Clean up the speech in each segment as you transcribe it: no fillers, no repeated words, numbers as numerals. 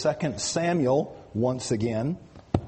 2 Samuel once again,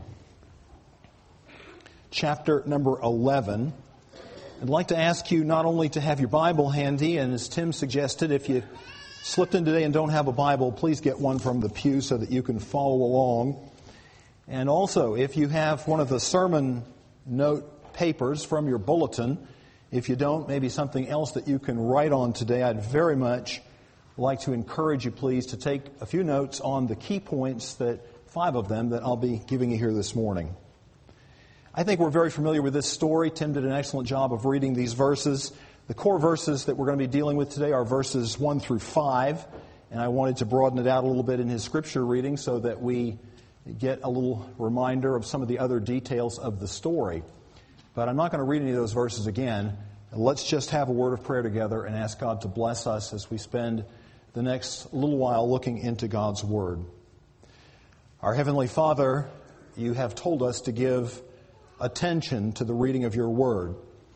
chapter number 11. I'd like to ask you not only to have your Bible handy, and as Tim suggested, if you slipped in today and don't have a Bible, please get one from the pew so that you can follow along. And also, if you have one of the sermon note papers from your bulletin, if you don't, maybe something else that you can write on today, I'd very much like to encourage you, please, to take a few notes on the key points, 5 of them, that I'll be giving you here this morning. I think we're very familiar with this story. Tim did an excellent job of reading these verses. The core verses that we're going to be dealing with today are verses 1 through 5, and I wanted to broaden it out a little bit in his scripture reading so that we get a little reminder of some of the other details of the story. But I'm not going to read any of those verses again. Let's just have a word of prayer together and ask God to bless us as we spend the next little while looking into God's Word. Our Heavenly Father, you have told us to give attention to the reading of your Word.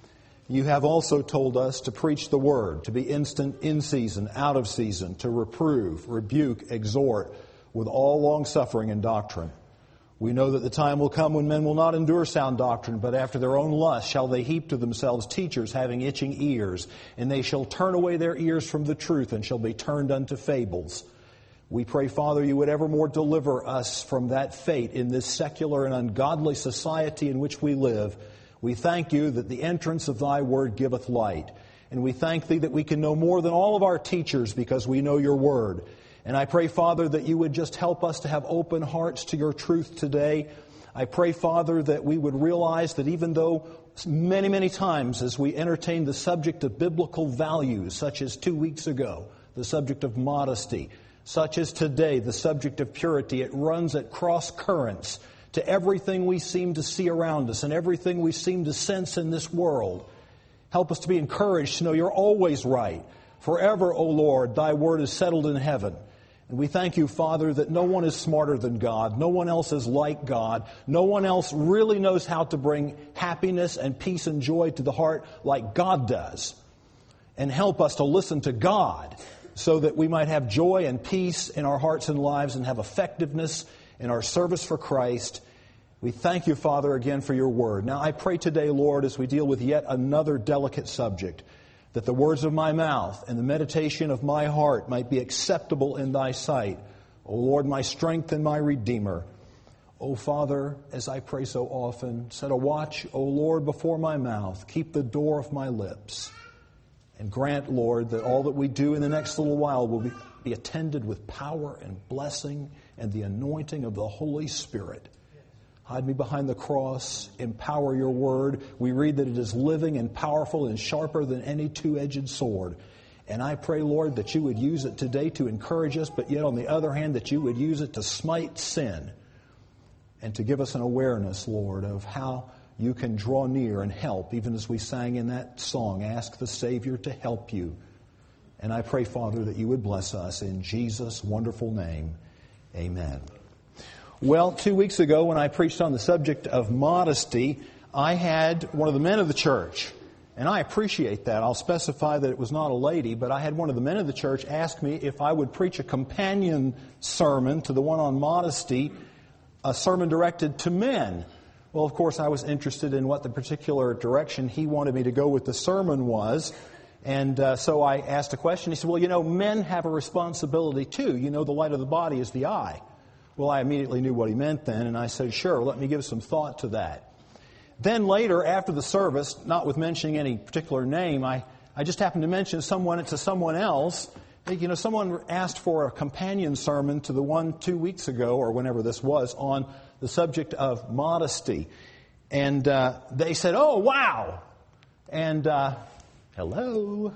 You have also told us to preach the Word, to be instant in season, out of season, to reprove, rebuke, exhort with all long-suffering and doctrine. We know that the time will come when men will not endure sound doctrine, but after their own lust shall they heap to themselves teachers having itching ears, and they shall turn away their ears from the truth and shall be turned unto fables. We pray, Father, you would evermore deliver us from that fate in this secular and ungodly society in which we live. We thank you that the entrance of thy word giveth light, and we thank thee that we can know more than all of our teachers because we know your word. And I pray, Father, that you would just help us to have open hearts to your truth today. I pray, Father, that we would realize that even though many, many times as we entertain the subject of biblical values, such as 2 weeks ago, the subject of modesty, such as today, the subject of purity, it runs at cross currents to everything we seem to see around us and everything we seem to sense in this world. Help us to be encouraged to know you're always right. Forever, O Lord, thy word is settled in heaven. And we thank you, Father, that no one is smarter than God. No one else is like God. No one else really knows how to bring happiness and peace and joy to the heart like God does. And help us to listen to God so that we might have joy and peace in our hearts and lives and have effectiveness in our service for Christ. We thank you, Father, again for your word. Now I pray today, Lord, as we deal with yet another delicate subject, that the words of my mouth and the meditation of my heart might be acceptable in thy sight. O Lord, my strength and my Redeemer. O Father, as I pray so often, set a watch, O Lord, before my mouth. Keep the door of my lips. And grant, Lord, that all that we do in the next little while will be attended with power and blessing and the anointing of the Holy Spirit. Hide me behind the cross. Empower your word. We read that it is living and powerful and sharper than any two-edged sword. And I pray, Lord, that you would use it today to encourage us, but yet on the other hand, that you would use it to smite sin and to give us an awareness, Lord, of how you can draw near and help, even as we sang in that song, ask the Savior to help you. And I pray, Father, that you would bless us in Jesus' wonderful name. Amen. Well, 2 weeks ago when I preached on the subject of modesty, I had one of the men of the church, and I appreciate that. I'll specify that it was not a lady, but I had one of the men of the church ask me if I would preach a companion sermon to the one on modesty, a sermon directed to men. Well, of course, I was interested in what the particular direction he wanted me to go with the sermon was. And so I asked a question. He said, well, men have a responsibility too. The light of the body is the eye. Well, I immediately knew what he meant then, and I said, sure, let me give some thought to that. Then later, after the service, not with mentioning any particular name, I just happened to mention someone to someone else. Someone asked for a companion sermon to the one 2 weeks ago, or whenever this was, on the subject of modesty. And they said, oh, wow! And, hello?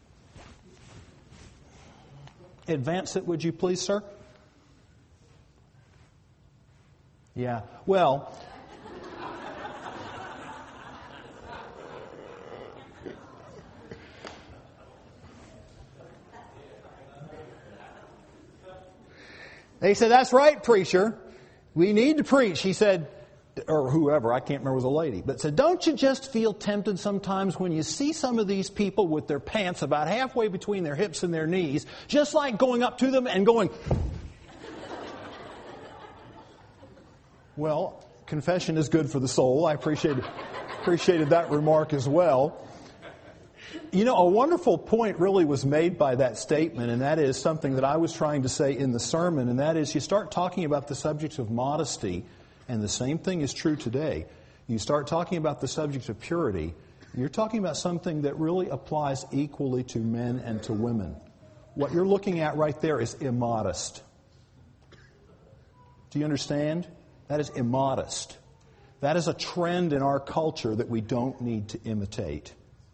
Advance it, would you please, sir? Yeah, well, they said, that's right, preacher. We need to preach. He said, or whoever, I can't remember, it was a lady, but said, don't you just feel tempted sometimes when you see some of these people with their pants about halfway between their hips and their knees, just like going up to them and going... Well, confession is good for the soul. I appreciated that remark as well. You know, a wonderful point really was made by that statement, and that is something that I was trying to say in the sermon, and that is you start talking about the subject of modesty, and the same thing is true today. You start talking about the subject of purity, you're talking about something that really applies equally to men and to women. What you're looking at right there is immodest. Do you understand? That is immodest. That is a trend in our culture that we don't need to imitate.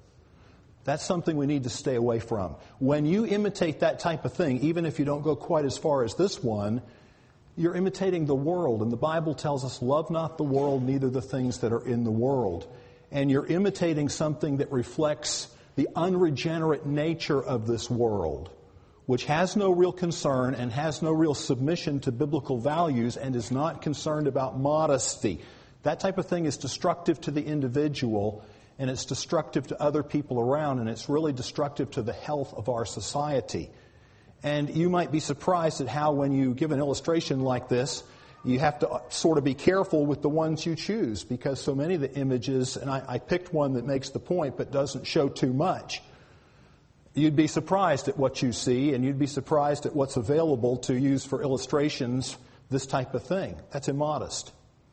That's something we need to stay away from. When you imitate that type of thing, even if you don't go quite as far as this one, you're imitating the world. And the Bible tells us, love not the world, neither the things that are in the world. And you're imitating something that reflects the unregenerate nature of this world, which has no real concern and has no real submission to biblical values and is not concerned about modesty. That type of thing is destructive to the individual, and it's destructive to other people around, and it's really destructive to the health of our society. And you might be surprised at how when you give an illustration like this, you have to sort of be careful with the ones you choose, because so many of the images, and I picked one that makes the point but doesn't show too much. You'd be surprised at what you see, and you'd be surprised at what's available to use for illustrations, this type of thing. That's immodest.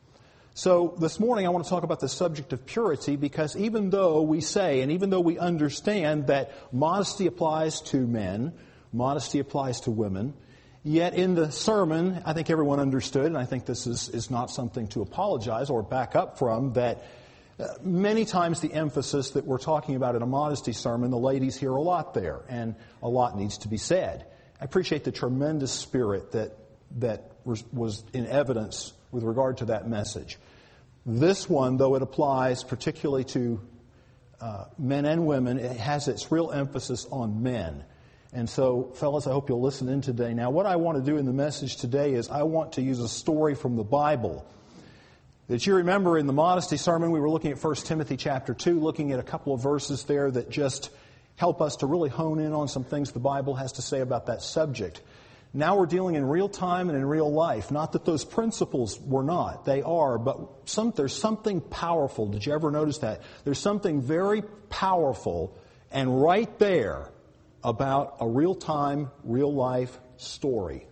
So this morning I want to talk about the subject of purity, because even though we say and even though we understand that modesty applies to men, modesty applies to women, yet in the sermon I think everyone understood, and I think this is not something to apologize or back up from, that many times the emphasis that we're talking about in a modesty sermon, the ladies hear a lot there, and a lot needs to be said. I appreciate the tremendous spirit that was in evidence with regard to that message. This one, though it applies particularly to men and women, it has its real emphasis on men. And so, fellas, I hope you'll listen in today. Now, what I want to do in the message today is I want to use a story from the Bible. That you remember in the modesty sermon, we were looking at 1 Timothy chapter 2, looking at a couple of verses there that just help us to really hone in on some things the Bible has to say about that subject. Now we're dealing in real time and in real life. Not that those principles were not. They are, but there's something powerful. Did you ever notice that? There's something very powerful and right there about a real-time, real-life story.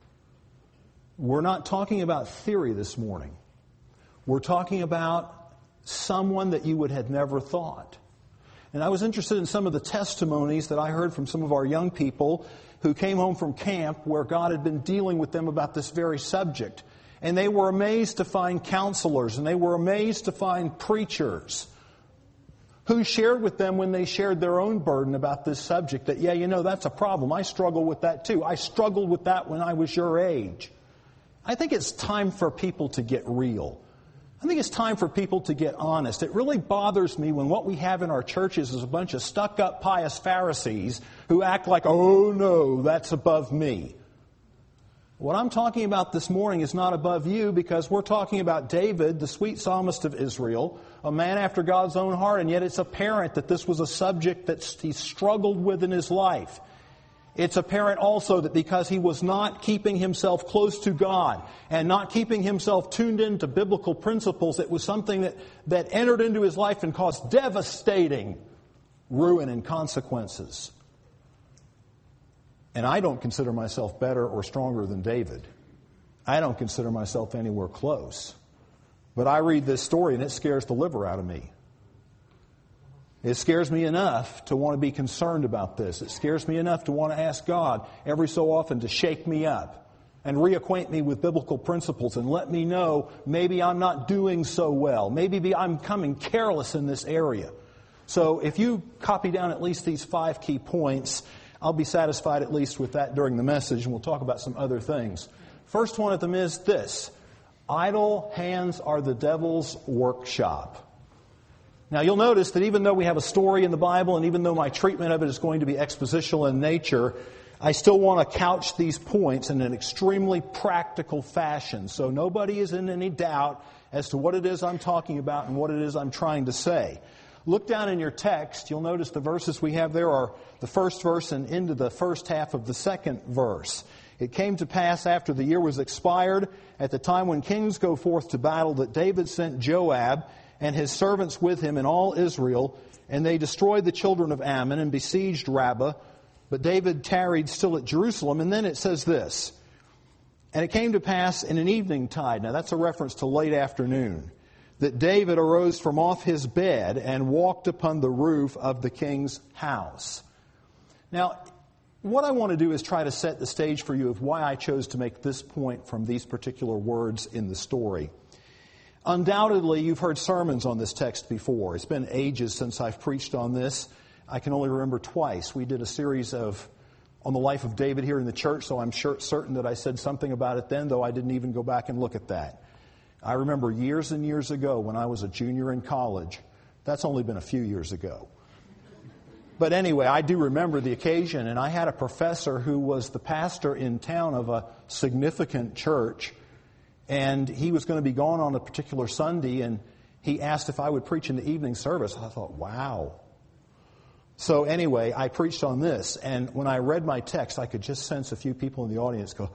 We're not talking about theory this morning. We're talking about someone that you would have never thought. And I was interested in some of the testimonies that I heard from some of our young people who came home from camp where God had been dealing with them about this very subject. And they were amazed to find counselors, and they were amazed to find preachers who shared with them when they shared their own burden about this subject that, yeah, you know, that's a problem. I struggle with that too. I struggled with that when I was your age. I think it's time for people to get real. I think it's time for people to get honest. It really bothers me when what we have in our churches is a bunch of stuck-up pious Pharisees who act like, oh no, that's above me. What I'm talking about this morning is not above you, because we're talking about David, the sweet psalmist of Israel, a man after God's own heart, and yet it's apparent that this was a subject that he struggled with in his life. It's apparent also that because he was not keeping himself close to God and not keeping himself tuned into biblical principles, it was something that entered into his life and caused devastating ruin and consequences. And I don't consider myself better or stronger than David. I don't consider myself anywhere close. But I read this story and it scares the liver out of me. It scares me enough to want to be concerned about this. It scares me enough to want to ask God every so often to shake me up and reacquaint me with biblical principles and let me know maybe I'm not doing so well. Maybe I'm becoming careless in this area. So if you copy down at least these 5 key points, I'll be satisfied at least with that during the message, and we'll talk about some other things. First one of them is this: idle hands are the devil's workshop. Now you'll notice that even though we have a story in the Bible and even though my treatment of it is going to be expositional in nature, I still want to couch these points in an extremely practical fashion. So nobody is in any doubt as to what it is I'm talking about and what it is I'm trying to say. Look down in your text. You'll notice the verses we have there are the first verse and into the first half of the second verse. It came to pass after the year was expired, at the time when kings go forth to battle, that David sent Joab and his servants with him and all Israel, and they destroyed the children of Ammon and besieged Rabbah. But David tarried still at Jerusalem. And then it says this, and it came to pass in an evening tide, now that's a reference to late afternoon, that David arose from off his bed and walked upon the roof of the king's house. Now, what I want to do is try to set the stage for you of why I chose to make this point from these particular words in the story. Undoubtedly, you've heard sermons on this text before. It's been ages since I've preached on this. I can only remember twice. We did a series on the life of David here in the church, so I'm certain that I said something about it then, though I didn't even go back and look at that. I remember years and years ago when I was a junior in college. That's only been a few years ago. But anyway, I do remember the occasion, and I had a professor who was the pastor in town of a significant church, and he was going to be gone on a particular Sunday, and he asked if I would preach in the evening service. I thought, wow. So anyway, I preached on this, and when I read my text, I could just sense a few people in the audience go,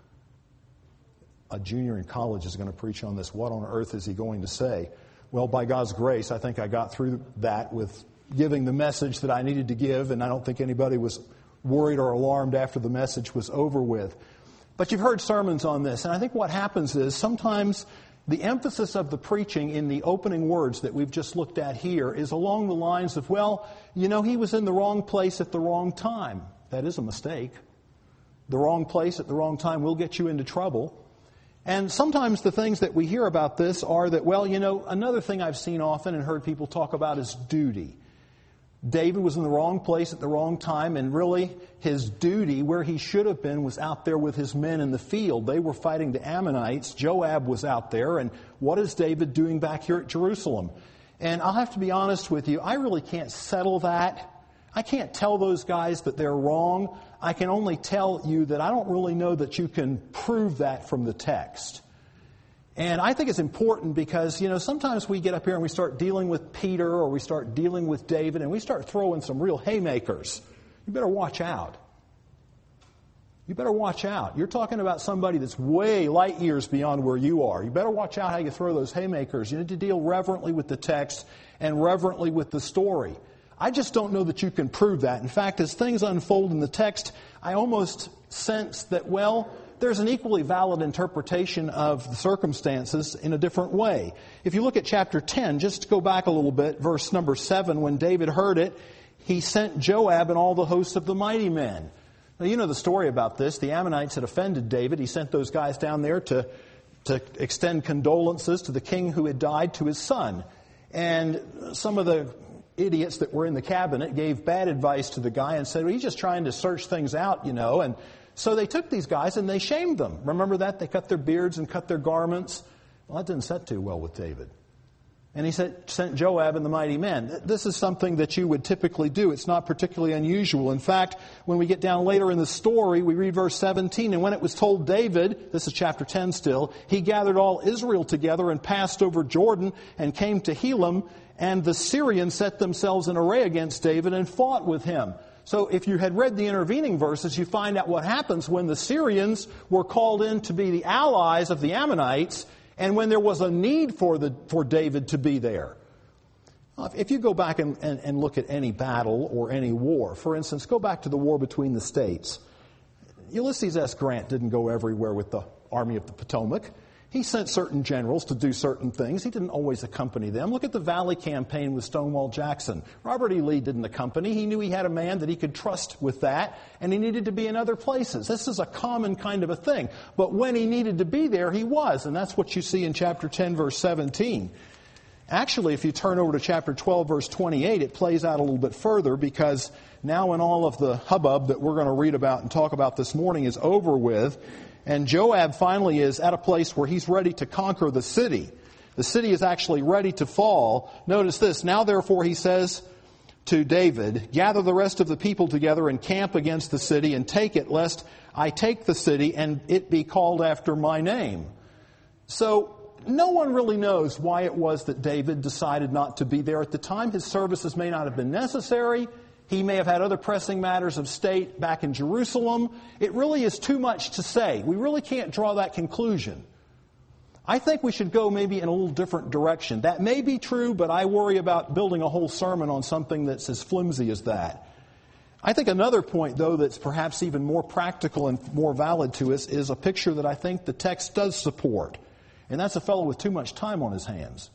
a junior in college is going to preach on this. What on earth is he going to say? Well, by God's grace, I think I got through that with giving the message that I needed to give, and I don't think anybody was worried or alarmed after the message was over with. But you've heard sermons on this, and I think what happens is sometimes the emphasis of the preaching in the opening words that we've just looked at here is along the lines of, well, you know, he was in the wrong place at the wrong time. That is a mistake. The wrong place at the wrong time will get you into trouble. And sometimes the things that we hear about this are that, well, you know, another thing I've seen often and heard people talk about is duty. David was in the wrong place at the wrong time, and really his duty, where he should have been, was out there with his men in the field. They were fighting the Ammonites. Joab was out there, and what is David doing back here at Jerusalem? And I'll have to be honest with you, I really can't settle that. I can't tell those guys that they're wrong. I can only tell you that I don't really know that you can prove that from the text. And I think it's important because, you know, sometimes we get up here and we start dealing with Peter or we start dealing with David and we start throwing some real haymakers. You better watch out. You better watch out. You're talking about somebody that's way light years beyond where you are. You better watch out how you throw those haymakers. You need to deal reverently with the text and reverently with the story. I just don't know that you can prove that. In fact, as things unfold in the text, I almost sense that, well, there's an equally valid interpretation of the circumstances in a different way. If you look at chapter 10, just to go back a little bit, verse number 7, when David heard it, he sent Joab and all the hosts of the mighty men. Now, you know the story about this. The Ammonites had offended David. He sent those guys down there to extend condolences to the king who had died to his son. And some of the idiots that were in the cabinet gave bad advice to the guy and said, well, he's just trying to search things out, you know. And so they took these guys and they shamed them. Remember that? They cut their beards and cut their garments. Well, that didn't set too well with David. And he sent Joab and the mighty men. This is something that you would typically do. It's not particularly unusual. In fact, when we get down later in the story, we read verse 17, and when it was told David, this is chapter 10 still, he gathered all Israel together and passed over Jordan and came to Helam, and the Syrians set themselves in array against David and fought with him. So if you had read the intervening verses, you find out what happens when the Syrians were called in to be the allies of the Ammonites, and when there was a need for David to be there. If you go back and look at any battle or any war, for instance, go back to the war between the states. Ulysses S. Grant didn't go everywhere with the Army of the Potomac. He sent certain generals to do certain things. He didn't always accompany them. Look at the Valley Campaign with Stonewall Jackson. Robert E. Lee didn't accompany. He knew he had a man that he could trust with that, and he needed to be in other places. This is a common kind of a thing. But when he needed to be there, he was, and that's what you see in chapter 10, verse 17. Actually, if you turn over to chapter 12, verse 28, it plays out a little bit further, because now when all of the hubbub that we're going to read about and talk about this morning is over with, and Joab finally is at a place where he's ready to conquer the city. The city is actually ready to fall. Notice this. Now, therefore, he says to David, gather the rest of the people together and camp against the city and take it, lest I take the city and it be called after my name. So no one really knows why it was that David decided not to be there at the time. His services may not have been necessary. He may have had other pressing matters of state back in Jerusalem. It really is too much to say. We really can't draw that conclusion. I think we should go maybe in a little different direction. That may be true, but I worry about building a whole sermon on something that's as flimsy as that. I think another point, though, that's perhaps even more practical and more valid to us is a picture that I think the text does support. And that's a fellow with too much time on his hands.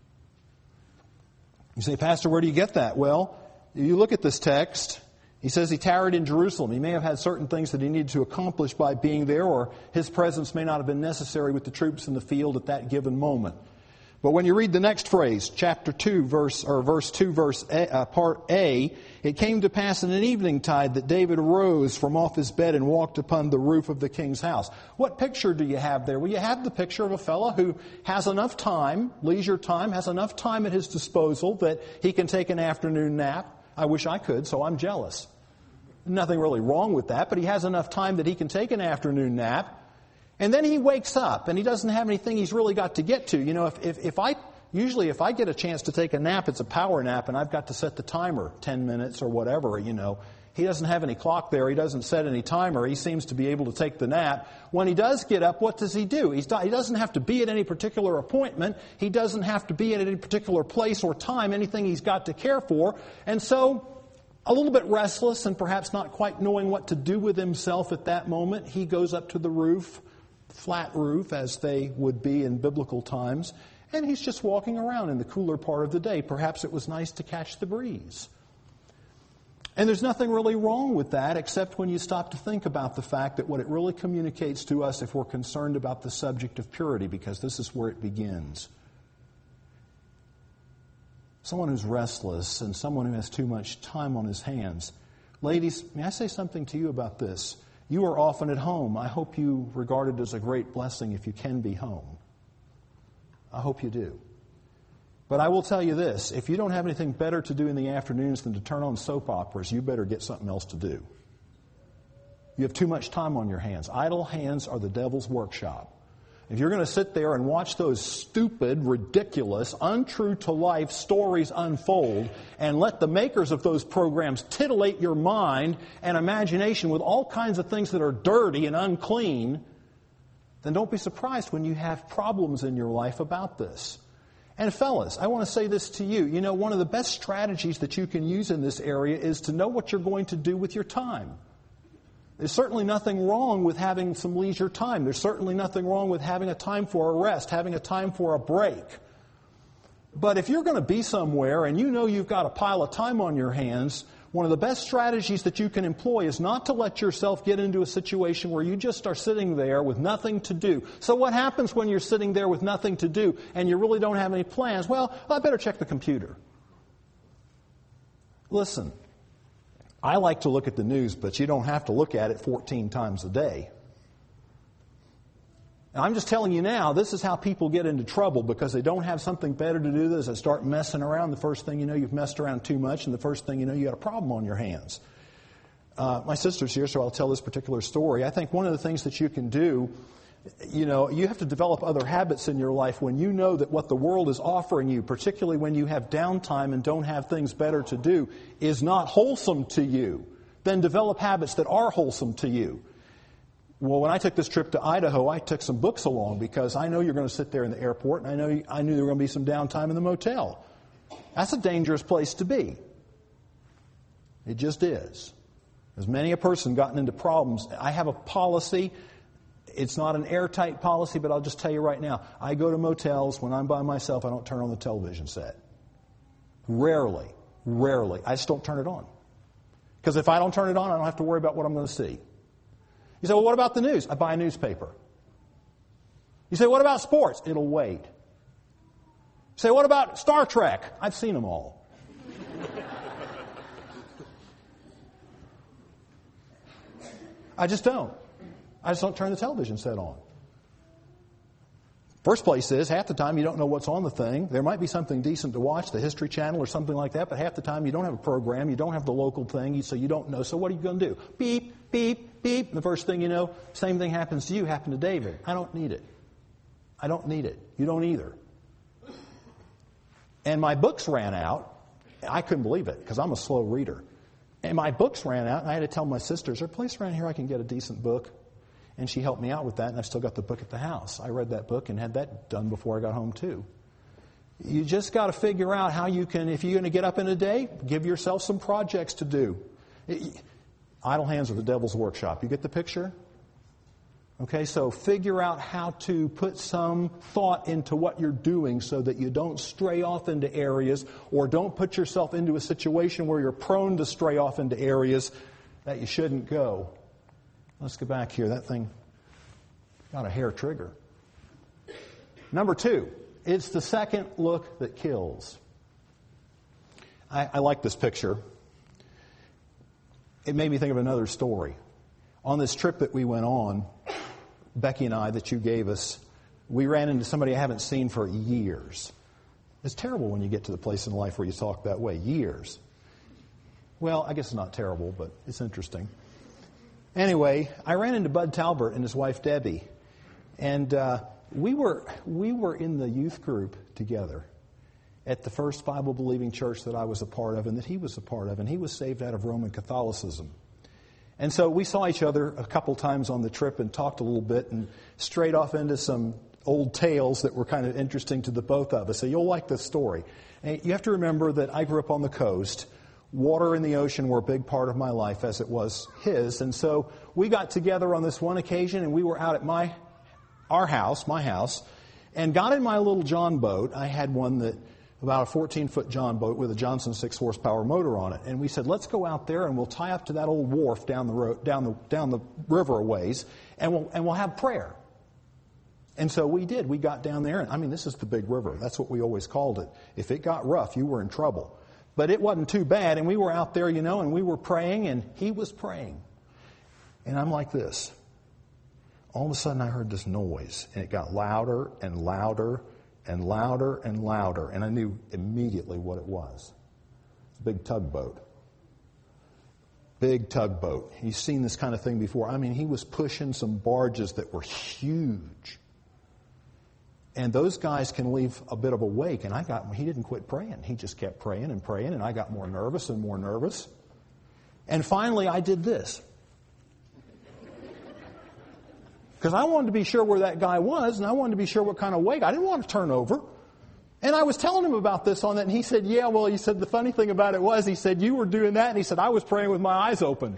You say, Pastor, where do you get that? Well, you look at this text. He says he tarried in Jerusalem. He may have had certain things that he needed to accomplish by being there, or his presence may not have been necessary with the troops in the field at that given moment. But when you read the next phrase, chapter 2, verse 2, part A, it came to pass in an eventide that David arose from off his bed and walked upon the roof of the king's house. What picture do you have there? Well, you have the picture of a fellow who has enough time, leisure time, has enough time at his disposal that he can take an afternoon nap. I wish I could, so I'm jealous. Nothing really wrong with that, but he has enough time that he can take an afternoon nap. And then he wakes up, and he doesn't have anything he's really got to get to. You know, if I get a chance to take a nap, it's a power nap, and I've got to set the timer 10 minutes or whatever, you know. He doesn't have any clock there. He doesn't set any timer. He seems to be able to take the nap. When he does get up, what does he do? He doesn't have to be at any particular appointment. He doesn't have to be at any particular place or time, anything he's got to care for. And so, a little bit restless and perhaps not quite knowing what to do with himself at that moment, he goes up to the roof, flat roof as they would be in biblical times, and he's just walking around in the cooler part of the day. Perhaps it was nice to catch the breeze. And there's nothing really wrong with that except when you stop to think about the fact that what it really communicates to us if we're concerned about the subject of purity, because this is where it begins. Someone who's restless and someone who has too much time on his hands. Ladies, may I say something to you about this? You are often at home. I hope you regard it as a great blessing if you can be home. I hope you do. But I will tell you this, if you don't have anything better to do in the afternoons than to turn on soap operas, you better get something else to do. You have too much time on your hands. Idle hands are the devil's workshop. If you're going to sit there and watch those stupid, ridiculous, untrue-to-life stories unfold and let the makers of those programs titillate your mind and imagination with all kinds of things that are dirty and unclean, then don't be surprised when you have problems in your life about this. And fellas, I want to say this to you. You know, one of the best strategies that you can use in this area is to know what you're going to do with your time. There's certainly nothing wrong with having some leisure time. There's certainly nothing wrong with having a time for a rest, having a time for a break. But if you're going to be somewhere and you know you've got a pile of time on your hands, one of the best strategies that you can employ is not to let yourself get into a situation where you just are sitting there with nothing to do. So what happens when you're sitting there with nothing to do and you really don't have any plans? Well, I better check the computer. Listen. I like to look at the news, but you don't have to look at it 14 times a day. And I'm just telling you now, this is how people get into trouble because they don't have something better to do. They start messing around. The first thing you know, you've messed around too much, and the first thing you know, you got a problem on your hands. My sister's here, so I'll tell this particular story. I think one of the things that you can do, you know, you have to develop other habits in your life when you know that what the world is offering you, particularly when you have downtime and don't have things better to do, is not wholesome to you. Then develop habits that are wholesome to you. Well, when I took this trip to Idaho, I took some books along because I know you're going to sit there in the airport, and I knew there were going to be some downtime in the motel. That's a dangerous place to be. It just is. There's many a person gotten into problems. I have a policy. It's not an airtight policy, but I'll just tell you right now. I go to motels. When I'm by myself, I don't turn on the television set. Rarely. I just don't turn it on. Because if I don't turn it on, I don't have to worry about what I'm going to see. You say, well, what about the news? I buy a newspaper. You say, what about sports? It'll wait. You say, what about Star Trek? I've seen them all. I just don't. I just don't turn the television set on. First place is, half the time you don't know what's on the thing. There might be something decent to watch, the History Channel or something like that, but half the time you don't have a program, you don't have the local thing, so you don't know. So what are you going to do? Beep, beep, beep. And the first thing you know, same thing happens to you, happened to David. I don't need it. I don't need it. You don't either. And my books ran out. I couldn't believe it because I'm a slow reader. And my books ran out, and I had to tell my sister, is there a place around here I can get a decent book? And she helped me out with that, and I've still got the book at the house. I read that book and had that done before I got home, too. You just got to figure out how you can, if you're going to get up in a day, give yourself some projects to do. Idle hands are the devil's workshop. You get the picture? Okay, so figure out how to put some thought into what you're doing so that you don't stray off into areas or don't put yourself into a situation where you're prone to stray off into areas that you shouldn't go. Let's go back here. That thing got a hair trigger. Number 2, it's the second look that kills. I like this picture. It made me think of another story. On this trip that we went on, Becky and I, that you gave us, we ran into somebody I haven't seen for years. It's terrible when you get to the place in life where you talk that way. Years. Well, I guess it's not terrible, but it's interesting. Anyway, I ran into Bud Talbert and his wife Debbie, and we were in the youth group together at the first Bible-believing church that I was a part of and that he was a part of, and he was saved out of Roman Catholicism. And so we saw each other a couple times on the trip and talked a little bit and strayed off into some old tales that were kind of interesting to the both of us. So you'll like this story. And you have to remember that I grew up on the coast. Water and the ocean were a big part of my life as it was his. And so we got together on this one occasion and we were out at my house, and got in my little John boat. I had one that about a 14-foot John boat with a Johnson 6-horsepower motor on it. And we said, let's go out there and we'll tie up to that old wharf down the road, down the river a ways, and we'll have prayer. And so we did. We got down there, and I mean, this is the big river. That's what we always called it. If it got rough, you were in trouble. But it wasn't too bad, and we were out there, and we were praying, and he was praying. And I'm like this. All of a sudden, I heard this noise, and it got louder and louder and louder and louder, and I knew immediately what it was. It's a big tugboat. Big tugboat. You've seen this kind of thing before. I mean, he was pushing some barges that were huge. And those guys can leave a bit of a wake, and he didn't quit praying. He just kept praying, and I got more nervous and more nervous. And finally, I did this. Because I wanted to be sure where that guy was, and I wanted to be sure what kind of wake. I didn't want to turn over. And I was telling him about this on that, and he said, yeah, well, he said, the funny thing about it was, he said, you were doing that, and he said, I was praying with my eyes open.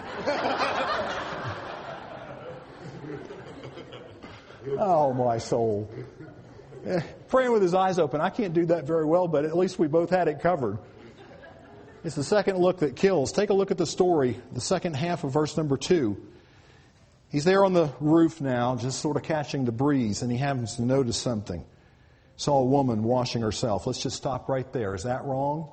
Oh, my soul. Praying with his eyes open. I can't do that very well, but at least we both had it covered. It's the second look that kills. Take a look at the story, the second half of verse number 2. He's there on the roof now, just sort of catching the breeze, and he happens to notice something. Saw a woman washing herself. Let's just stop right there. Is that wrong?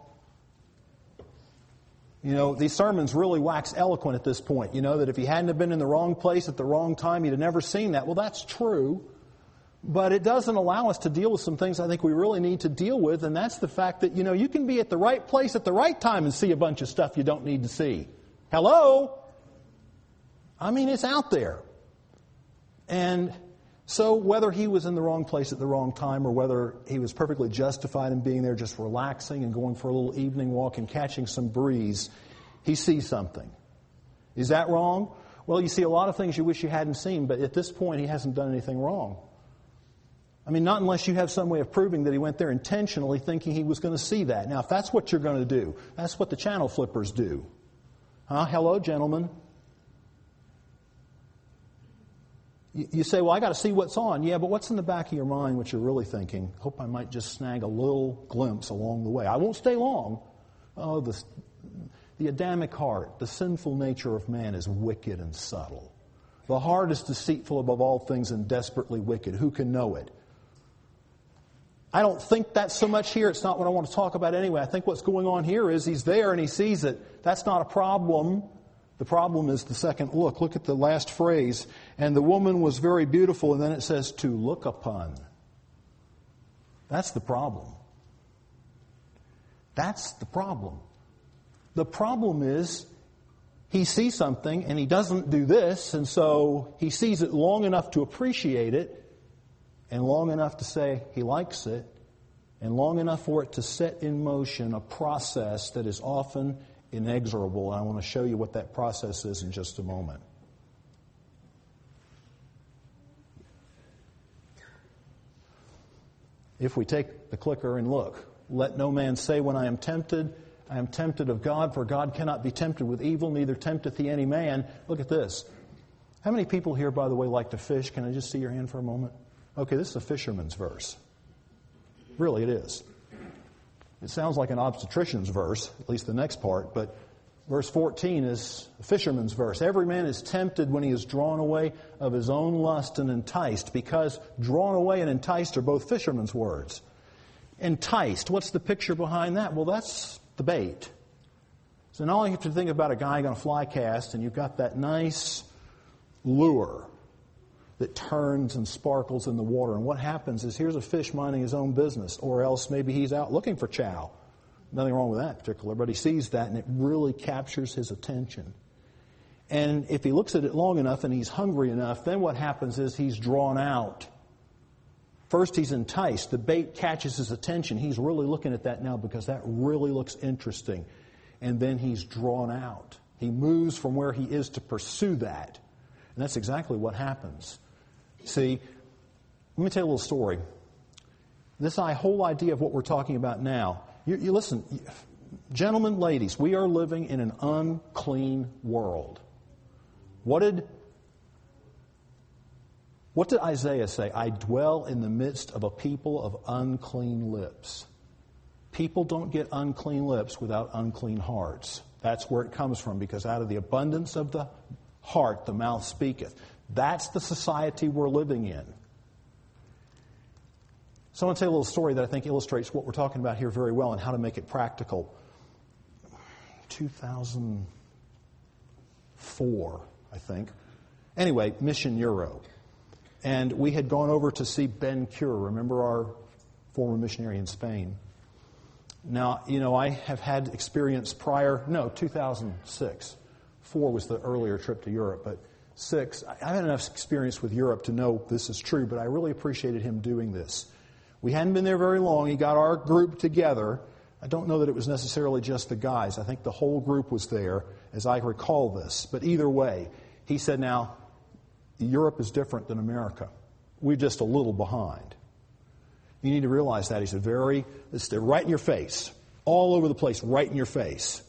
You know, these sermons really wax eloquent at this point. You know, that if he hadn't have been in the wrong place at the wrong time, he'd have never seen that. Well, that's true. But it doesn't allow us to deal with some things I think we really need to deal with, and that's the fact that, you can be at the right place at the right time and see a bunch of stuff you don't need to see. Hello? I mean, it's out there. And so whether he was in the wrong place at the wrong time or whether he was perfectly justified in being there just relaxing and going for a little evening walk and catching some breeze, he sees something. Is that wrong? Well, you see a lot of things you wish you hadn't seen, but at this point he hasn't done anything wrong. I mean, not unless you have some way of proving that he went there intentionally thinking he was going to see that. Now, if that's what you're going to do, that's what the channel flippers do. Hello, gentlemen. You say, well, I got to see what's on. Yeah, but what's in the back of your mind, what you're really thinking? Hope I might just snag a little glimpse along the way. I won't stay long. Oh, the Adamic heart, the sinful nature of man is wicked and subtle. The heart is deceitful above all things and desperately wicked. Who can know it? I don't think that's so much here. It's not what I want to talk about anyway. I think what's going on here is he's there and he sees it. That's not a problem. The problem is the second look. Look at the last phrase. And the woman was very beautiful. And then it says to look upon. That's the problem. That's the problem. The problem is he sees something and he doesn't do this. And so he sees it long enough to appreciate it and long enough to say he likes it and long enough for it to set in motion a process that is often inexorable, and I want to show you what that process is in just a moment. If we take the clicker and look, let no man say when I am tempted of God, for God cannot be tempted with evil, neither tempteth he any man. Look at this. How many people here, by the way, like to fish? Can I just see your hand for a moment? Okay, this is a fisherman's verse. Really, it is. It sounds like an obstetrician's verse, at least the next part, but verse 14 is a fisherman's verse. Every man is tempted when he is drawn away of his own lust and enticed, because drawn away and enticed are both fishermen's words. Enticed, what's the picture behind that? Well, that's the bait. So now you have to think about a guy on a fly cast, and you've got that nice lure that turns and sparkles in the water. And what happens is here's a fish minding his own business, or else maybe he's out looking for chow. Nothing wrong with that particular, but he sees that and it really captures his attention. And if he looks at it long enough and he's hungry enough, then what happens is he's drawn out. First he's enticed. The bait catches his attention. He's really looking at that now because that really looks interesting. And then he's drawn out. He moves from where he is to pursue that. And that's exactly what happens. See, let me tell you a little story. This whole idea of what we're talking about now. You listen, gentlemen, ladies, we are living in an unclean world. What did Isaiah say? I dwell in the midst of a people of unclean lips. People don't get unclean lips without unclean hearts. That's where it comes from, because out of the abundance of the heart, the mouth speaketh. That's the society we're living in. So I want to tell you a little story that I think illustrates what we're talking about here very well and how to make it practical. 2004, I think. Anyway, Mission Euro. And we had gone over to see Ben Cure. Remember our former missionary in Spain? Now, I have had experience 2006. 4 was the earlier trip to Europe, but 6, I had enough experience with Europe to know this is true, but I really appreciated him doing this. We hadn't been there very long. He got our group together. I don't know that it was necessarily just the guys. I think the whole group was there, as I recall this. But either way, he said, now, Europe is different than America. We're just a little behind. You need to realize that. He said, it's right in your face. All over the place, right in your face.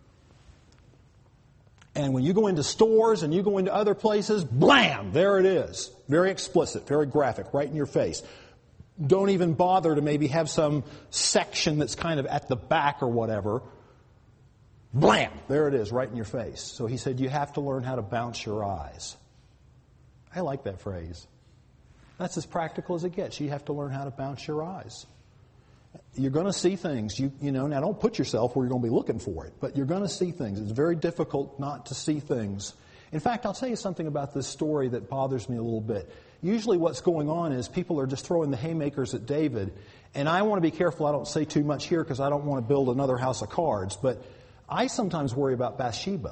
And when you go into stores and you go into other places, blam, there it is. Very explicit, very graphic, right in your face. Don't even bother to maybe have some section that's kind of at the back or whatever. Blam, there it is, right in your face. So he said, you have to learn how to bounce your eyes. I like that phrase. That's as practical as it gets. You have to learn how to bounce your eyes. You're going to see things. Now don't put yourself where you're going to be looking for it, but you're going to see things. It's very difficult not to see things. In fact, I'll tell you something about this story that bothers me a little bit. Usually what's going on is people are just throwing the haymakers at David, and I want to be careful I don't say too much here because I don't want to build another house of cards, but I sometimes worry about Bathsheba.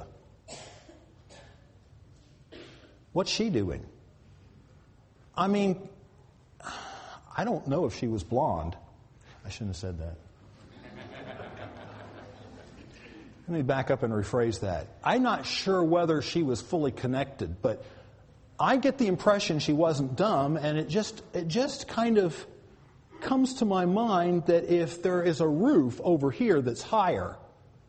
What's she doing? I mean, I don't know if she was blonde. I shouldn't have said that. Let me back up and rephrase that. I'm not sure whether she was fully connected, but I get the impression she wasn't dumb, and it just kind of comes to my mind that if there is a roof over here that's higher,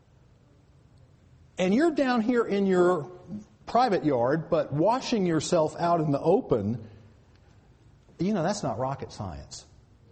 and you're down here in your private yard, but washing yourself out in the open, that's not rocket science.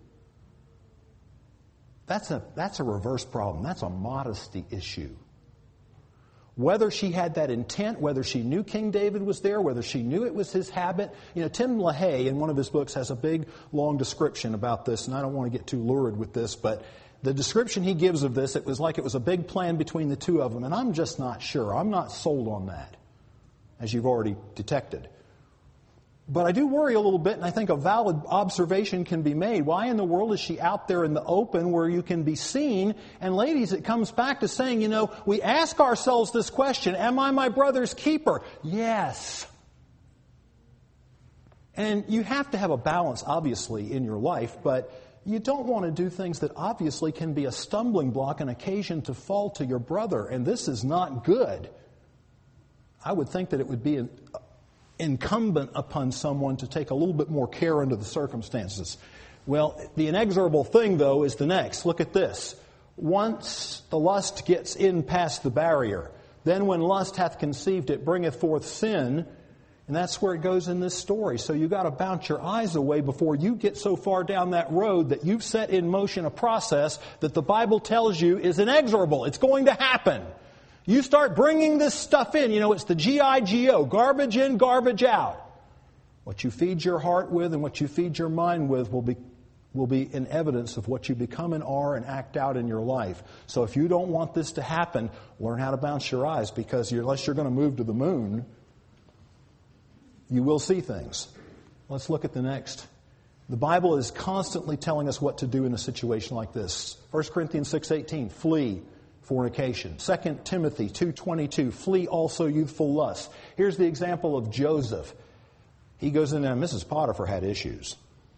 That's a reverse problem. That's a modesty issue. Whether she had that intent, whether she knew King David was there, whether she knew it was his habit. Tim LaHaye, in one of his books, has a big, long description about this, and I don't want to get too lurid with this, but the description he gives of this, it was like it was a big plan between the two of them, and I'm just not sure. I'm not sold on that, as you've already detected. But I do worry a little bit, and I think a valid observation can be made. Why in the world is she out there in the open where you can be seen? And ladies, it comes back to saying, we ask ourselves this question, am I my brother's keeper? Yes. And you have to have a balance, obviously, in your life, but, you don't want to do things that obviously can be a stumbling block, an occasion to fall to your brother, and this is not good. I would think that it would be incumbent upon someone to take a little bit more care under the circumstances. Well, the inexorable thing, though, is the next. Look at this. Once the lust gets in past the barrier, then when lust hath conceived, it bringeth forth sin. And that's where it goes in this story. So you've got to bounce your eyes away before you get so far down that road that you've set in motion a process that the Bible tells you is inexorable. It's going to happen. You start bringing this stuff in. You know, it's the G-I-G-O, garbage in, garbage out. What you feed your heart with and what you feed your mind with will be in evidence of what you become and are and act out in your life. So if you don't want this to happen, learn how to bounce your eyes, because unless you're going to move to the moon, you will see things. Let's look at the next. The Bible is constantly telling us what to do in a situation like this. 1 Corinthians 6:18, flee fornication. 2 Timothy 2:22, flee also youthful lust. Here's the example of Joseph. He goes in there, and Mrs. Potiphar had issues.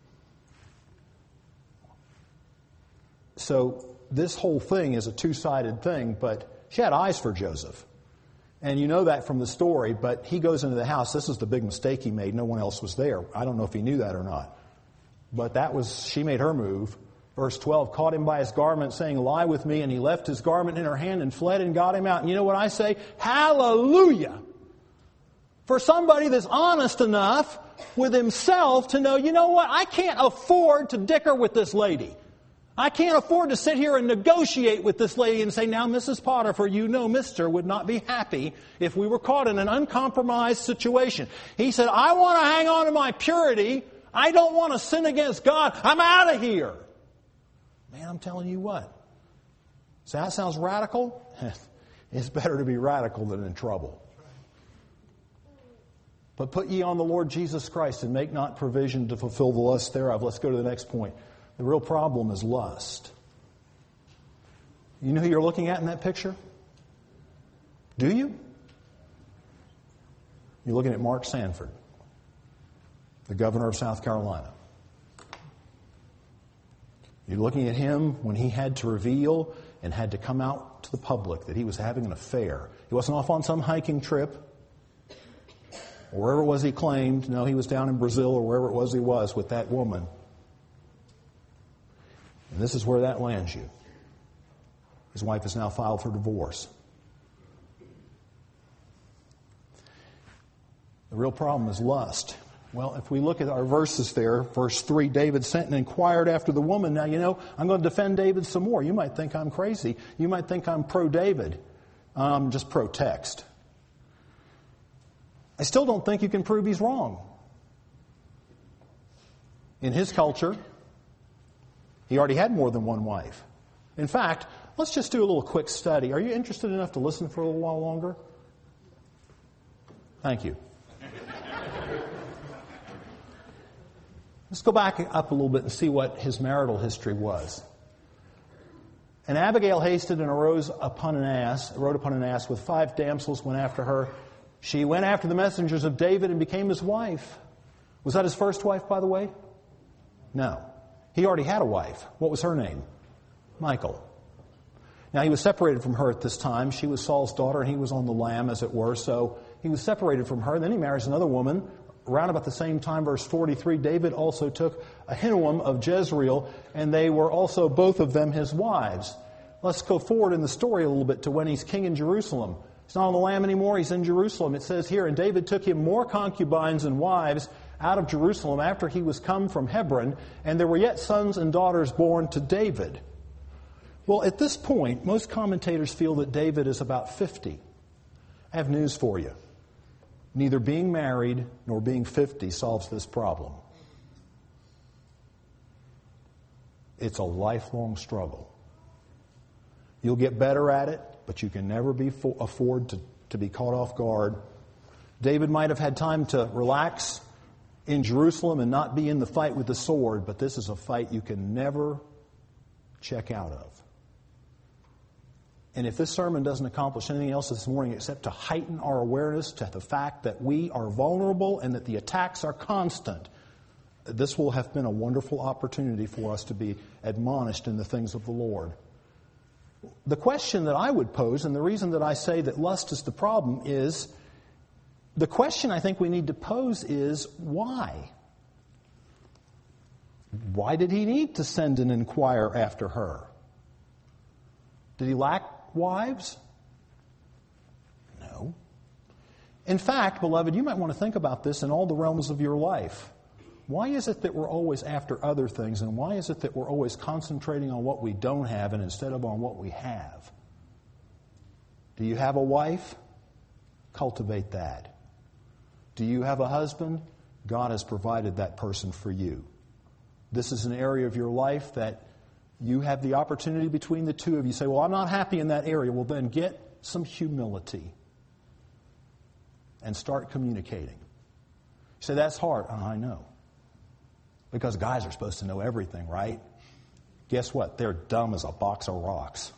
So this whole thing is a two-sided thing, but she had eyes for Joseph. And you know that from the story, but he goes into the house. This is the big mistake he made. No one else was there. I don't know if he knew that or not. But she made her move. Verse 12, caught him by his garment, saying, lie with me. And he left his garment in her hand and fled and got him out. And you know what I say? Hallelujah! For somebody that's honest enough with himself to know, you know what? I can't afford to dicker with this lady. I can't afford to sit here and negotiate with this lady and say, now, Mrs. Potiphar, you know Mr. would not be happy if we were caught in an uncompromised situation. He said, I want to hang on to my purity. I don't want to sin against God. I'm out of here. Man, I'm telling you what. So that sounds radical? It's better to be radical than in trouble. But put ye on the Lord Jesus Christ and make not provision to fulfill the lust thereof. Let's go to the next point. The real problem is lust. You know who you're looking at in that picture? Do you? You're looking at Mark Sanford, the governor of South Carolina. You're looking at him when he had to reveal and had to come out to the public that he was having an affair. He wasn't off on some hiking trip, or wherever it was he claimed. No, he was down in Brazil or wherever it was he was with that woman. And this is where that lands you. His wife has now filed for divorce. The real problem is lust. Well, if we look at our verses there, verse 3, David sent and inquired after the woman. Now, you know, I'm going to defend David some more. You might think I'm crazy. You might think I'm pro-David. I'm just pro-text. I still don't think you can prove he's wrong. In his culture, he already had more than one wife. In fact, let's just do a little quick study. Are you interested enough to listen for a little while longer? Thank you. Let's go back up a little bit and see what his marital history was. And Abigail hasted and rode upon an ass with 5 damsels, went after her. She went after the messengers of David and became his wife. Was that his first wife, by the way? No. He already had a wife. What was her name? Michal. Now, he was separated from her at this time. She was Saul's daughter, and he was on the lam, as it were. So he was separated from her. Then he marries another woman. Around about the same time, verse 43, David also took Ahinoam of Jezreel, and they were also both of them his wives. Let's go forward in the story a little bit to when he's king in Jerusalem. He's not on the lam anymore. He's in Jerusalem. It says here, and David took him more concubines and wives out of Jerusalem after he was come from Hebron, and there were yet sons and daughters born to David. Well, at this point, most commentators feel that David is about 50. I have news for you. Neither being married nor being 50 solves this problem. It's a lifelong struggle. You'll get better at it, but you can never afford to be caught off guard. David might have had time to relax in Jerusalem and not be in the fight with the sword, but this is a fight you can never check out of. And if this sermon doesn't accomplish anything else this morning except to heighten our awareness to the fact that we are vulnerable and that the attacks are constant, this will have been a wonderful opportunity for us to be admonished in the things of the Lord. The question that I would pose, and the reason that I say that lust is the problem, is the question I think we need to pose is why? Why did he need to send and inquire after her? Did he lack wives? No. In fact, beloved, you might want to think about this in all the realms of your life. Why is it that we're always after other things, and why is it that we're always concentrating on what we don't have and instead of on what we have? Do you have a wife? Cultivate that. Do you have a husband? God has provided that person for you. This is an area of your life that you have the opportunity between the two of you. Say, well, I'm not happy in that area. Well, then get some humility and start communicating. You say, that's hard. Oh, I know. Because guys are supposed to know everything, right? Guess what? They're dumb as a box of rocks.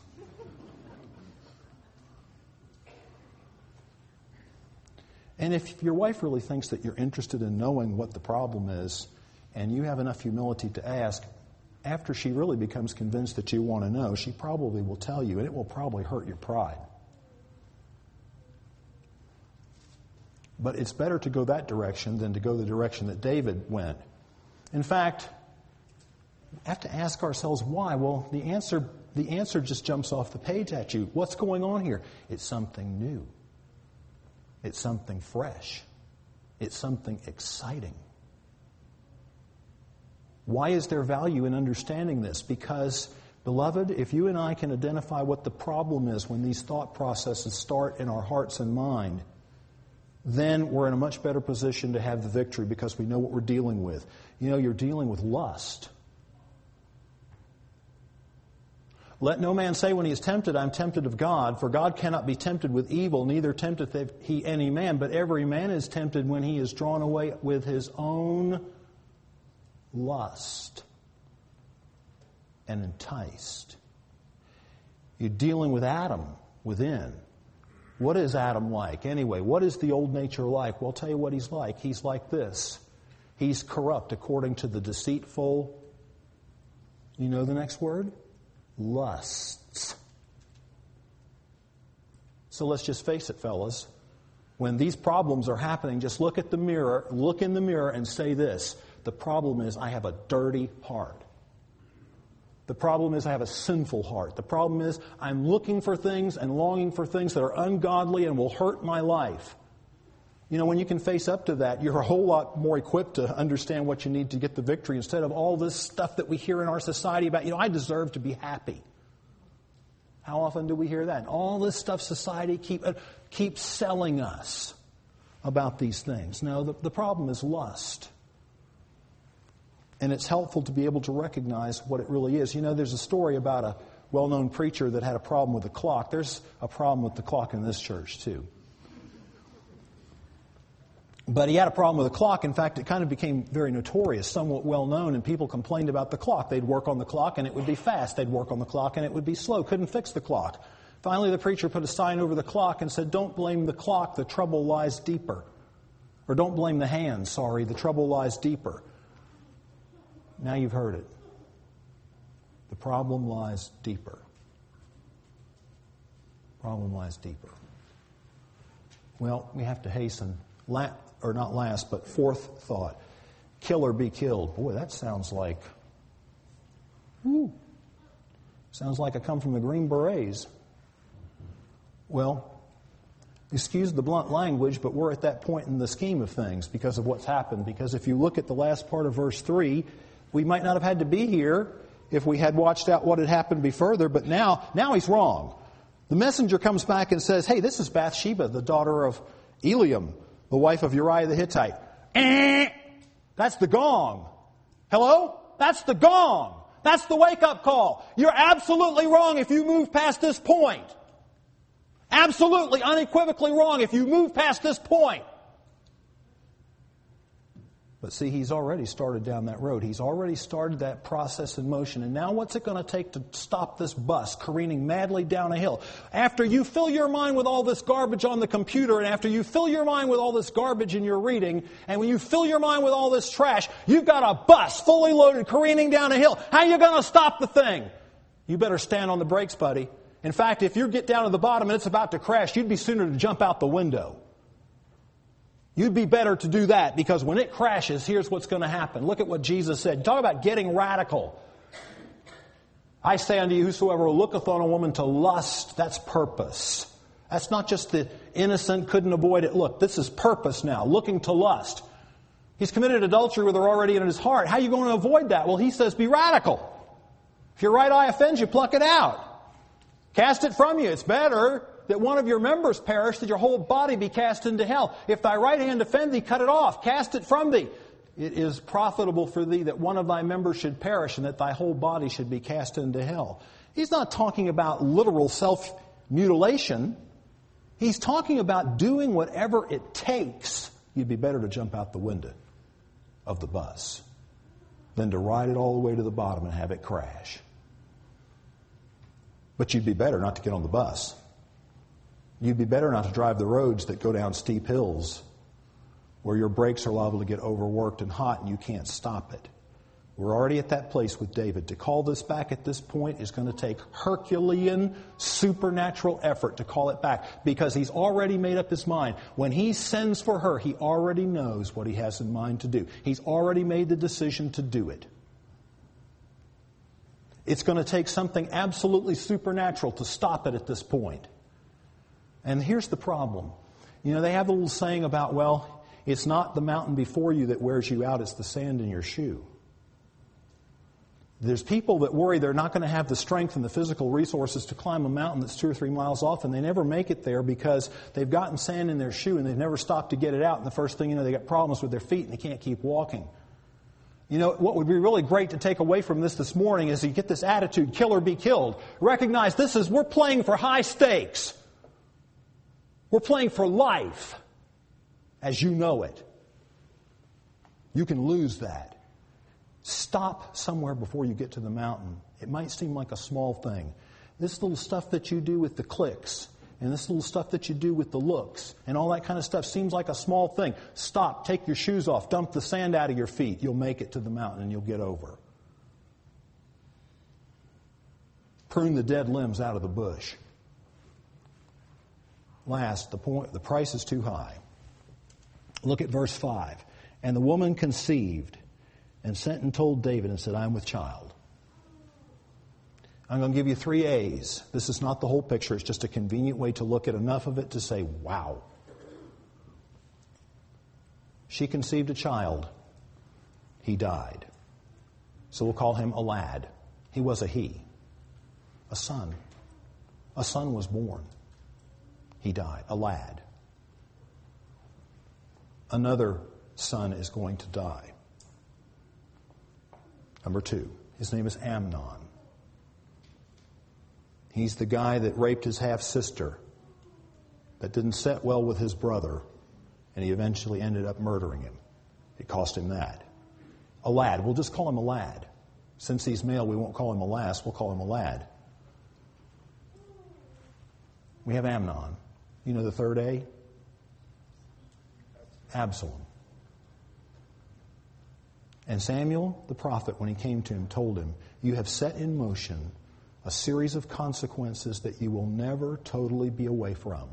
And if your wife really thinks that you're interested in knowing what the problem is, and you have enough humility to ask, after she really becomes convinced that you want to know, she probably will tell you, and it will probably hurt your pride. But it's better to go that direction than to go the direction that David went. In fact, we have to ask ourselves why. Well, the answer just jumps off the page at you. What's going on here? It's something new. It's something fresh. It's something exciting. Why is there value in understanding this? Because, beloved, if you and I can identify what the problem is when these thought processes start in our hearts and mind, then we're in a much better position to have the victory because we know what we're dealing with. You know, you're dealing with lust. Let no man say when he is tempted, I'm tempted of God, for God cannot be tempted with evil, neither tempteth he any man, but every man is tempted when he is drawn away with his own lust and enticed. You're dealing with Adam within. What is Adam like? Anyway, what is the old nature like? Well, I'll tell you what he's like. He's like this. He's corrupt according to the deceitful, you know the next word? Lusts. So let's just face it, fellas. When these problems are happening, just look in the mirror and say this. The problem is I have a dirty heart. The problem is I have a sinful heart. The problem is I'm looking for things and longing for things that are ungodly and will hurt my life. You know, when you can face up to that, you're a whole lot more equipped to understand what you need to get the victory instead of all this stuff that we hear in our society about, I deserve to be happy. How often do we hear that? And all this stuff society keeps selling us about these things. No, the problem is lust. And it's helpful to be able to recognize what it really is. There's a story about a well-known preacher that had a problem with the clock. There's a problem with the clock in this church, too. But he had a problem with the clock. In fact, it kind of became very notorious, somewhat well-known, and people complained about the clock. They'd work on the clock, and it would be fast. They'd work on the clock, and it would be slow. Couldn't fix the clock. Finally, the preacher put a sign over the clock and said, don't blame the clock, the trouble lies deeper. Or don't blame the hands, the trouble lies deeper. Now you've heard it. The problem lies deeper. Problem lies deeper. Well, we have to hasten. Not last, but fourth thought. Kill or be killed. Boy, that sounds like... Sounds like I come from the Green Berets. Well, excuse the blunt language, but we're at that point in the scheme of things because of what's happened. Because if you look at the last part of verse 3... we might not have had to be here if we had watched out what had happened further, but now he's wrong. The messenger comes back and says, hey, this is Bathsheba, the daughter of Eliam, the wife of Uriah the Hittite. That's the gong. Hello? That's the gong. That's the wake-up call. You're absolutely wrong if you move past this point. Absolutely, unequivocally wrong if you move past this point. But see, he's already started down that road. He's already started that process in motion. And now what's it going to take to stop this bus careening madly down a hill? After you fill your mind with all this garbage on the computer, and after you fill your mind with all this garbage in your reading, and when you fill your mind with all this trash, you've got a bus fully loaded careening down a hill. How are you going to stop the thing? You better stand on the brakes, buddy. In fact, if you get down to the bottom and it's about to crash, you'd be sooner to jump out the window. You'd be better to do that, because when it crashes, here's what's going to happen. Look at what Jesus said. Talk about getting radical. I say unto you, whosoever looketh on a woman to lust, that's purpose. That's not just the innocent, couldn't avoid it. Look, this is purpose now, looking to lust. He's committed adultery with her already in his heart. How are you going to avoid that? Well, he says, be radical. If your right eye offends you, pluck it out. Cast it from you. It's better that one of your members perish, that your whole body be cast into hell. If thy right hand offend thee, cut it off. Cast it from thee. It is profitable for thee that one of thy members should perish, and that thy whole body should be cast into hell. He's not talking about literal self-mutilation. He's talking about doing whatever it takes. You'd be better to jump out the window of the bus than to ride it all the way to the bottom and have it crash. But you'd be better not to get on the bus. You'd be better not to drive the roads that go down steep hills where your brakes are liable to get overworked and hot and you can't stop it. We're already at that place with David. To call this back at this point is going to take Herculean, supernatural effort to call it back, because he's already made up his mind. When he sends for her, he already knows what he has in mind to do. He's already made the decision to do it. It's going to take something absolutely supernatural to stop it at this point. And here's the problem. You know, they have a little saying about, well, it's not the mountain before you that wears you out, it's the sand in your shoe. There's people that worry they're not going to have the strength and the physical resources to climb a mountain that's 2 or 3 miles off, and they never make it there because they've gotten sand in their shoe and they've never stopped to get it out, and the first thing you know, they got problems with their feet and they can't keep walking. You know, what would be really great to take away from this morning is you get this attitude, kill or be killed. Recognize we're playing for high stakes. We're playing for life, as you know it. You can lose that. Stop somewhere before you get to the mountain. It might seem like a small thing. This little stuff that you do with the clicks, and this little stuff that you do with the looks, and all that kind of stuff seems like a small thing. Stop, take your shoes off, dump the sand out of your feet. You'll make it to the mountain and you'll get over. Prune the dead limbs out of the bush. Last, the price is too high. Look at verse 5. And the woman conceived and sent and told David and said, I am with child. I'm going to give you 3 A's. This is not the whole picture. It's just a convenient way to look at enough of it to say, wow. She conceived a child. He died. So we'll call him a lad. He was a he. A son. A son was born. He died. A lad. Another son is going to die. Number 2. His name is Amnon. He's the guy that raped his half-sister, that didn't set well with his brother, and he eventually ended up murdering him. It cost him that. A lad. We'll just call him a lad. Since he's male, we won't call him a lass. We'll call him a lad. We have Amnon. You know the third A? Absalom. And Samuel, the prophet, when he came to him, told him, you have set in motion a series of consequences that you will never totally be away from.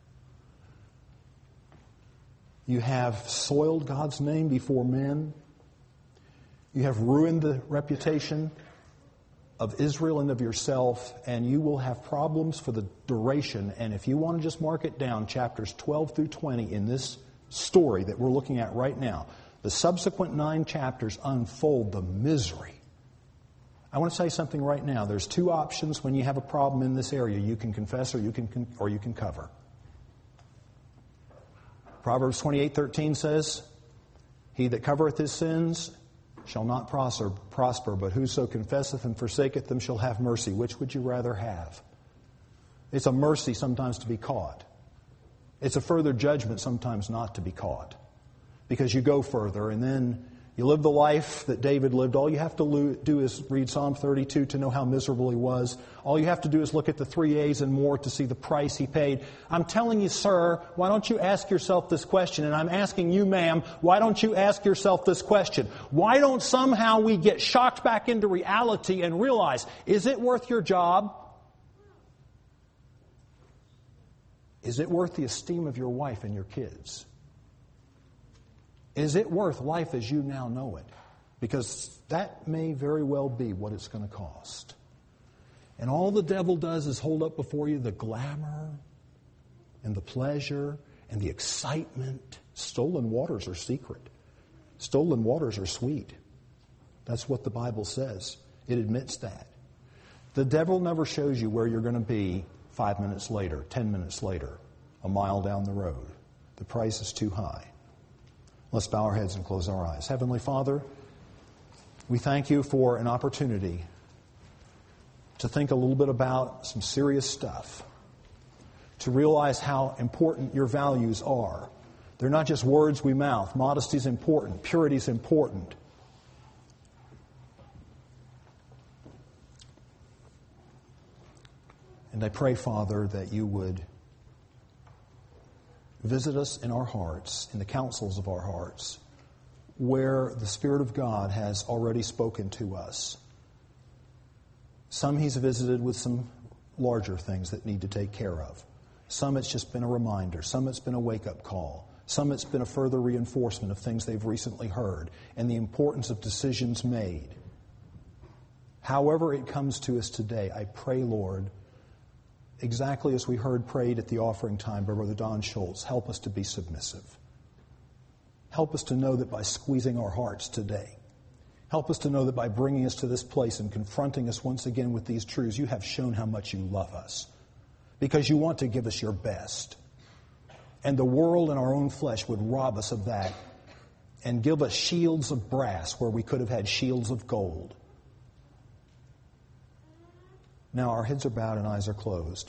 You have soiled God's name before men. You have ruined the reputation of Israel and of yourself, and you will have problems for the duration. And if you want to just mark it down, chapters 12 through 20 in this story that we're looking at right now, the subsequent 9 chapters unfold the misery. I want to say something right now. There's 2 options when you have a problem in this area. You can confess or you can cover. Proverbs 28:13 says, he that covereth his sins shall not prosper, but whoso confesseth and forsaketh them shall have mercy. Which would you rather have? It's a mercy sometimes to be caught. It's a further judgment sometimes not to be caught. because you go further, and then you live the life that David lived. All you have to do is read Psalm 32 to know how miserable he was. All you have to do is look at the 3 A's and more to see the price he paid. I'm telling you, sir, why don't you ask yourself this question? And I'm asking you, ma'am, why don't you ask yourself this question? Why don't somehow we get shocked back into reality and realize, is it worth your job? Is it worth the esteem of your wife and your kids? Is it worth life as you now know it? Because that may very well be what it's going to cost. And all the devil does is hold up before you the glamour and the pleasure and the excitement. Stolen waters are secret. Stolen waters are sweet. That's what the Bible says. It admits that. The devil never shows you where you're going to be 5 minutes later, 10 minutes later, a mile down the road. The price is too high. Let's bow our heads and close our eyes. Heavenly Father, we thank you for an opportunity to think a little bit about some serious stuff, to realize how important your values are. They're not just words we mouth. Modesty is important. Purity is important. And I pray, Father, that you would visit us in our hearts, in the counsels of our hearts, where the Spirit of God has already spoken to us. Some He's visited with some larger things that need to take care of. Some it's just been a reminder. Some it's been a wake-up call. Some it's been a further reinforcement of things they've recently heard and the importance of decisions made. However it comes to us today, I pray, Lord, exactly as we heard prayed at the offering time by Brother Don Schultz, help us to be submissive. Help us to know that by squeezing our hearts today, help us to know that by bringing us to this place and confronting us once again with these truths, you have shown how much you love us because you want to give us your best. And the world and our own flesh would rob us of that and give us shields of brass where we could have had shields of gold. Now our heads are bowed and eyes are closed.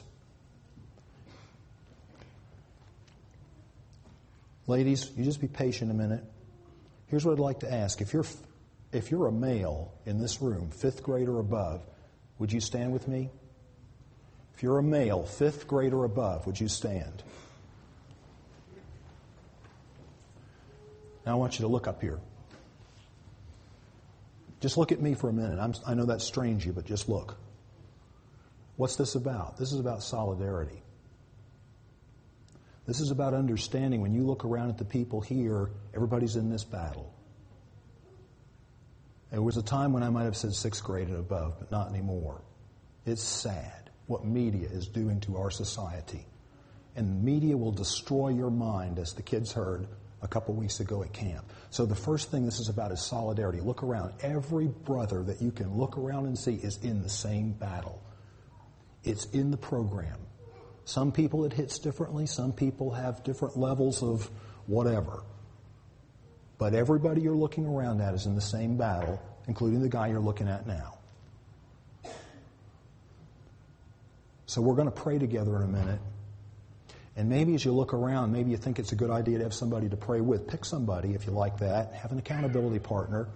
Ladies, you just be patient a minute. Here's what I'd like to ask. If you're a male in this room, 5th grade or above, would you stand with me? If you're a male, 5th grade or above, would you stand? Now I want you to look up here. Just look at me for a minute. I know that's strange to you, but just look. What's this about? This is about solidarity. This is about understanding when you look around at the people here, everybody's in this battle. There was a time when I might have said 6th grade and above, but not anymore. It's sad what media is doing to our society. And media will destroy your mind, as the kids heard a couple weeks ago at camp. So the first thing this is about is solidarity. Look around. Every brother that you can look around and see is in the same battle. It's in the program. Some people it hits differently. Some people have different levels of whatever. But everybody you're looking around at is in the same battle, including the guy you're looking at now. So we're going to pray together in a minute. And maybe as you look around, maybe you think it's a good idea to have somebody to pray with. Pick somebody if you like that. Have an accountability partner.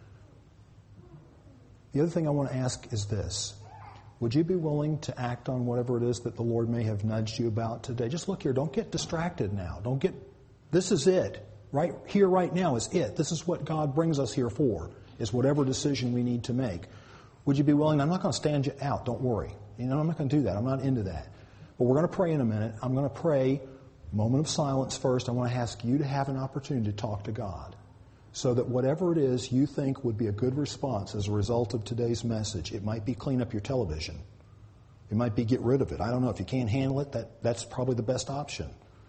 The other thing I want to ask is this. Would you be willing to act on whatever it is that the Lord may have nudged you about today? Just look here. Don't get distracted now. This is it. Right here, right now is it. This is what God brings us here for, is whatever decision we need to make. Would you be willing? I'm not going to stand you out. Don't worry. I'm not going to do that. I'm not into that. But we're going to pray in a minute. I'm going to pray a moment of silence first. I want to ask you to have an opportunity to talk to God so that whatever it is you think would be a good response as a result of today's message, it might be clean up your television. It might be get rid of it. I don't know. If you can't handle it, that's probably the best option.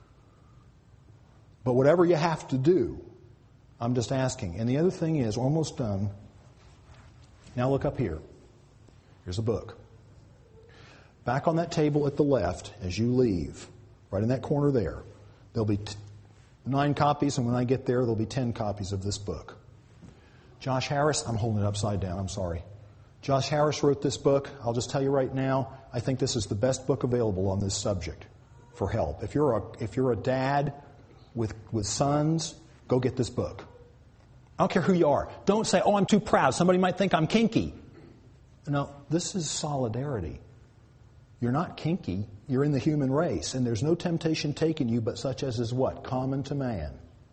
But whatever you have to do, I'm just asking. And the other thing is, almost done. Now look up here. Here's a book. Back on that table at the left, as you leave, right in that corner there, there'll be 9 copies, and when I get there, there'll be 10 copies of this book. Josh Harris, I'm holding it upside down, I'm sorry. Josh Harris wrote this book. I'll just tell you right now, I think this is the best book available on this subject for help. If you're a dad with sons, Go get this book. I don't care who you are. Don't say, oh, I'm too proud. Somebody might think I'm kinky. No, this is solidarity. You're not kinky. You're in the human race. And there's no temptation taken you but such as is what? Common to man.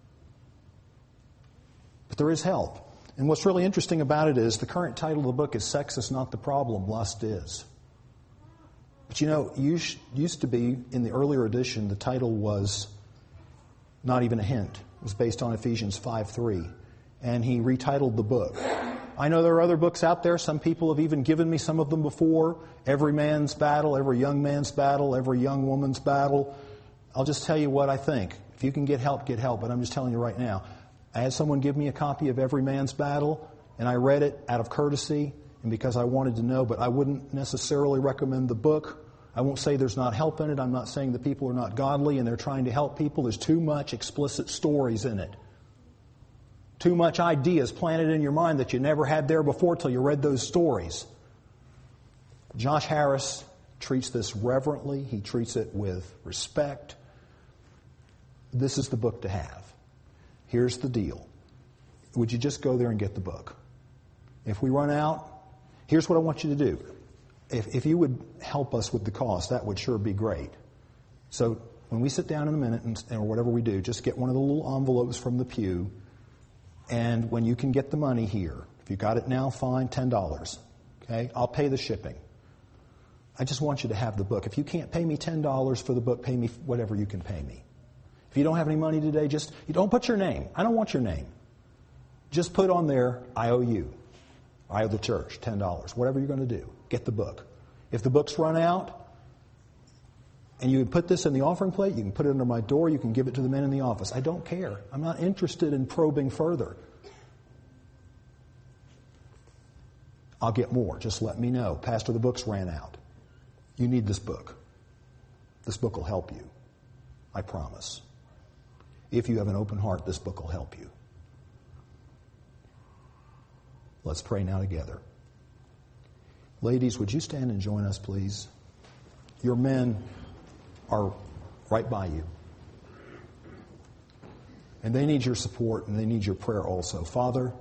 But there is help. And what's really interesting about it is the current title of the book is Sex is Not the Problem, Lust Is. But you know, used to be, in the earlier edition, the title was not even a hint. It was based on Ephesians 5:3. And he retitled the book. I know there are other books out there. Some people have even given me some of them before. Every Man's Battle, Every Young Man's Battle, Every Young Woman's Battle. I'll just tell you what I think. If you can get help, get help. But I'm just telling you right now. I had someone give me a copy of Every Man's Battle, and I read it out of courtesy and because I wanted to know, but I wouldn't necessarily recommend the book. I won't say there's not help in it. I'm not saying the people are not godly and they're trying to help people. There's too much explicit stories in it. Too much ideas planted in your mind that you never had there before till you read those stories. Josh Harris treats this reverently. He treats it with respect. This is the book to have. Here's the deal. Would you just go there and get the book? If we run out, here's what I want you to do. If you would help us with the cost, that would sure be great. So when we sit down in a minute or whatever we do, just get one of the little envelopes from the pew. And when you can get the money here, if you got it now, fine, $10. Okay? I'll pay the shipping. I just want you to have the book. If you can't pay me $10 for the book, pay me whatever you can pay me. If you don't have any money today, you don't put your name. I don't want your name. Just put on there, I owe you. I owe the church $10. Whatever you're going to do, get the book. If the books run out, and you would put this in the offering plate, you can put it under my door, you can give it to the men in the office. I don't care. I'm not interested in probing further. I'll get more. Just let me know. Pastor, the books ran out. You need this book. This book will help you. I promise. If you have an open heart, this book will help you. Let's pray now together. Ladies, would you stand and join us, please? Your men are right by you. And they need your support and they need your prayer also. Father,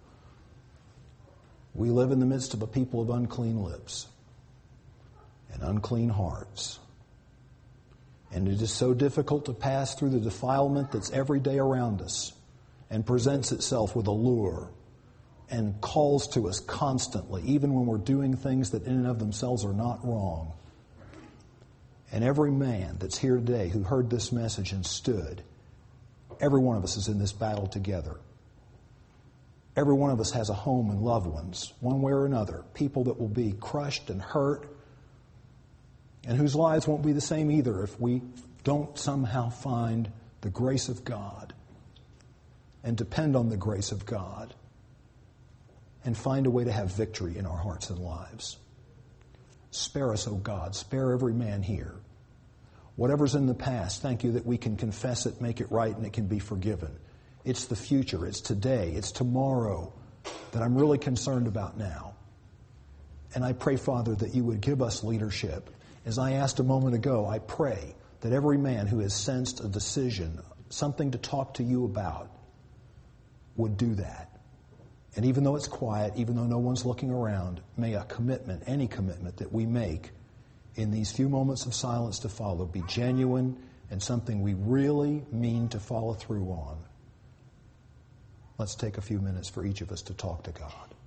we live in the midst of a people of unclean lips and unclean hearts. And it is so difficult to pass through the defilement that's every day around us and presents itself with allure and calls to us constantly, even when we're doing things that in and of themselves are not wrong. And every man that's here today who heard this message and stood, every one of us is in this battle together. Every one of us has a home and loved ones, one way or another, people that will be crushed and hurt, and whose lives won't be the same either if we don't somehow find the grace of God and depend on the grace of God and find a way to have victory in our hearts and lives. Spare us, O God. Spare every man here. Whatever's in the past, thank you that we can confess it, make it right, and it can be forgiven. It's the future. It's today. It's tomorrow that I'm really concerned about now. And I pray, Father, that you would give us leadership. As I asked a moment ago, I pray that every man who has sensed a decision, something to talk to you about, would do that. And even though it's quiet, even though no one's looking around, may a commitment, any commitment that we make in these few moments of silence to follow be genuine and something we really mean to follow through on. Let's take a few minutes for each of us to talk to God.